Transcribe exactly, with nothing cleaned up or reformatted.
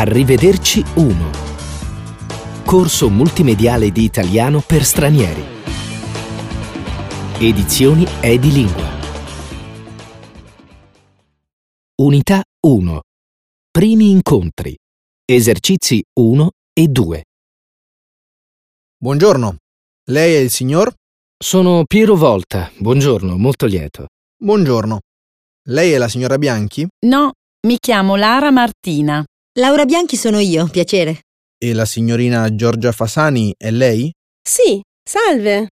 Arrivederci uno. Corso multimediale di italiano per stranieri. Edizioni Edilingua. Unità uno. Primi incontri. Esercizi uno e due. Buongiorno. Lei è il signor? Sono Piero Volta. Buongiorno, molto lieto. Buongiorno. Lei è la signora Bianchi? No, mi chiamo Lara Martina. Laura Bianchi sono io, piacere. E la signorina Giorgia Fasani è lei? Sì, salve.